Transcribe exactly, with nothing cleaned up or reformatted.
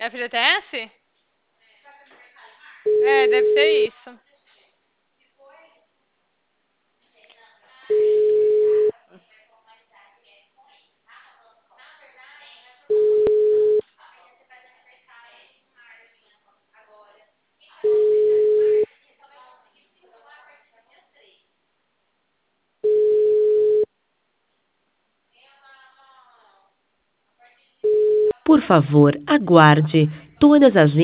F G T S? É, deve ser isso. Por favor, aguarde. Todas as